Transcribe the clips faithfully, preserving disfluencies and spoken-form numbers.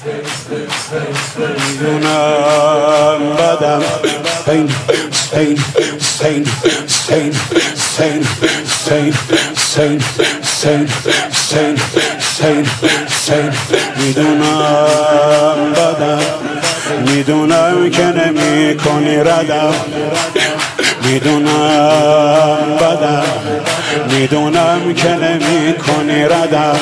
میدونم بدم سین سین سین سین سین سین سین سین سین سین سین میدونم بدم، میدونم که نمی کنی ردم، میدونم بدم، میدونم که نمی کنی ردم،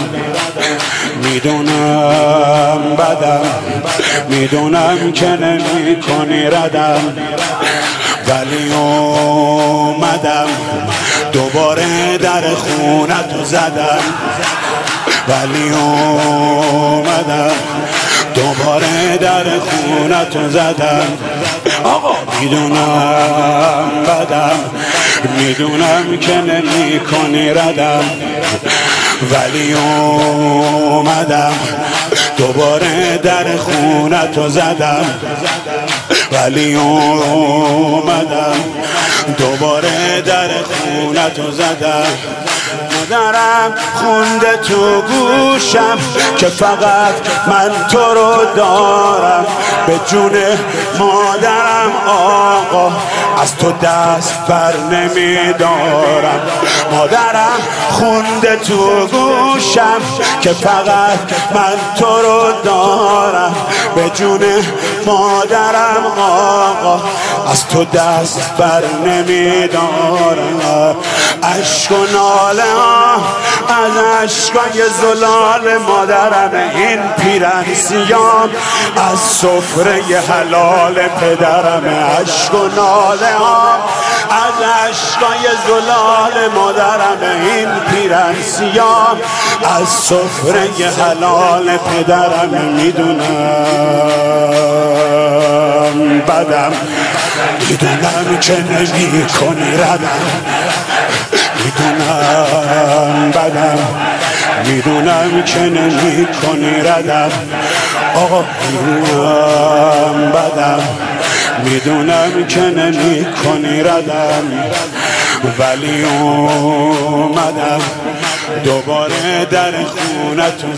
میدونم بدم، میدونم که نمی کنی ردم، ولی اومدم دوباره در خونتو زدم، ولی اومدم دوباره در خونتو زدم. آقا میدونم بدم، میدونم که نمی کنی ردم، ولی اومدم دوباره در خونتو زدم، ولی اومدم دوباره در خونتو زدم. مادرم خونده تو گوشم که فقط من تو رو دارم، به جون مادرم آقا از تو دست بر نمیدارم. مادرم خونده تو گوشم که فقط من تو رو دارم، به جون مادرم آقا از تو دست بر نمیدارم. عشق و ناله ها از عشقای زلال مادرم، این پیرن سیام از سفره حلال پدرم. عشق و ناله ها از عشقای زلال مادرم، این پیرن سیام از سفره حلال پدرم. میدونم بدم، میدونم که نمی کنی ردم، میدونم بدم، میدونم که نمی کنی ردم. آقا میدونم بدم، میدونم که نمی کنی ردم، ولی اومدم دوباره در خونتو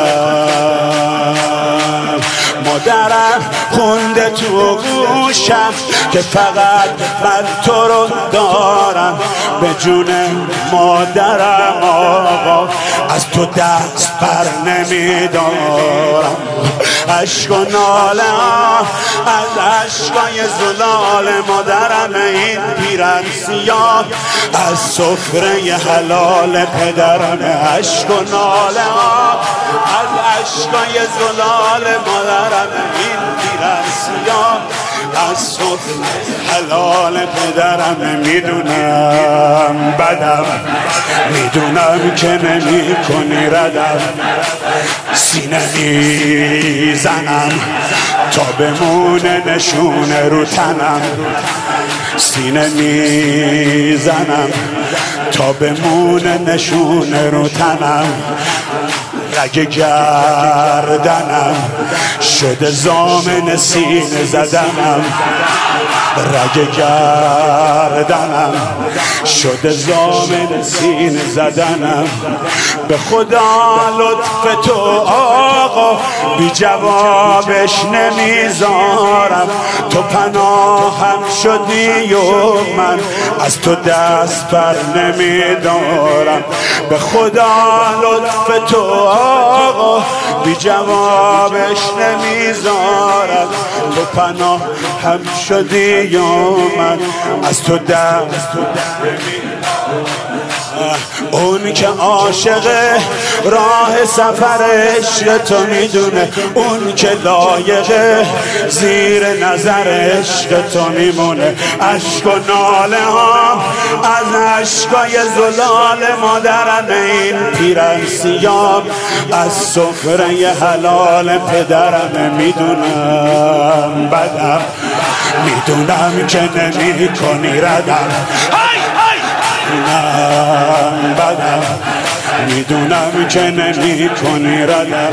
زدم. مادرم خونده تو گوشم که فقط من تو رو دارم، به جون مادرم آقا از تو دست بر نمیدارم. عشق و ناله ها از عشقای زلال مادرم، این پیرن سیاه از سفره حلال پدرم. عشق و ناله ها از عشقای زلال مادرم، این پیرن سیاه از سفره حلال پدرم. میدونم بدم، میدونم که نمی کنی ردم، سینه میزنم تا بمونه نشونه رو تنم، سینه میزنم تا بمونه نشونه رو تنم. رگ گردنم شده زامن سینه زدنم، رگ گردنم شده زامن سینه زدنم. به خدا لطف تو آقا بی جوابش نمیذارم، تو پناهم شدی و من از تو دست بر نمیدارم. به خدا لطف تو آقا بی جوابش نمیذارم، تو پناه هم شدی یا من از تو دست اون که عاشق راه سفرش تو میدونه، اون که لایق زیر نظرش تو میمونه. عشق و ناله ها از عشقای زلال مادرم، این پیرن سیام از سفره حلال پدرم. میدونم بدم، میدونم که نمی کنی ردم، میدونم بدم، میدونم که نمی کنی ردم.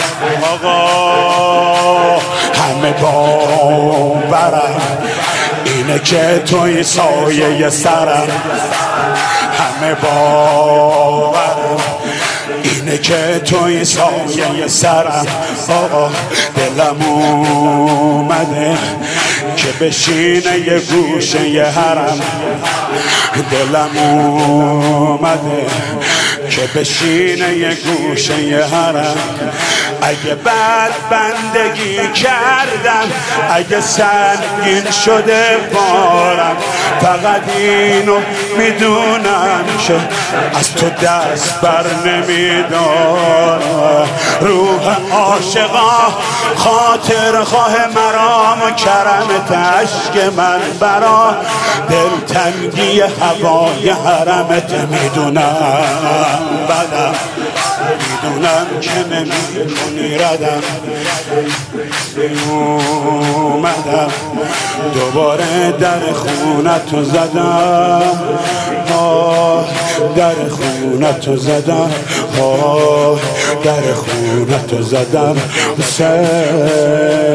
آقا همه باورم اینه که توی سایه سرم، همه باورم اینه اینه که توی سایه سرم آقا دلم اومده که بشینه یه گوشه یه حرم دلم اومده که بشینه یه گوشه یه حرم اگه بد بندگی کردم اگه سنگین شده بارم فقط اینو میدونم که از تو دست بر نمیدارم روح عاشقا خاطر خواه مرام و کرمت عشق من برا دلتنگی هوای حرمت میدونم بدم میدونم که نمیکنی ردم اومدم دوباره در خونتو زدم آه در خونتو زدم آه در خونتو زدم حسین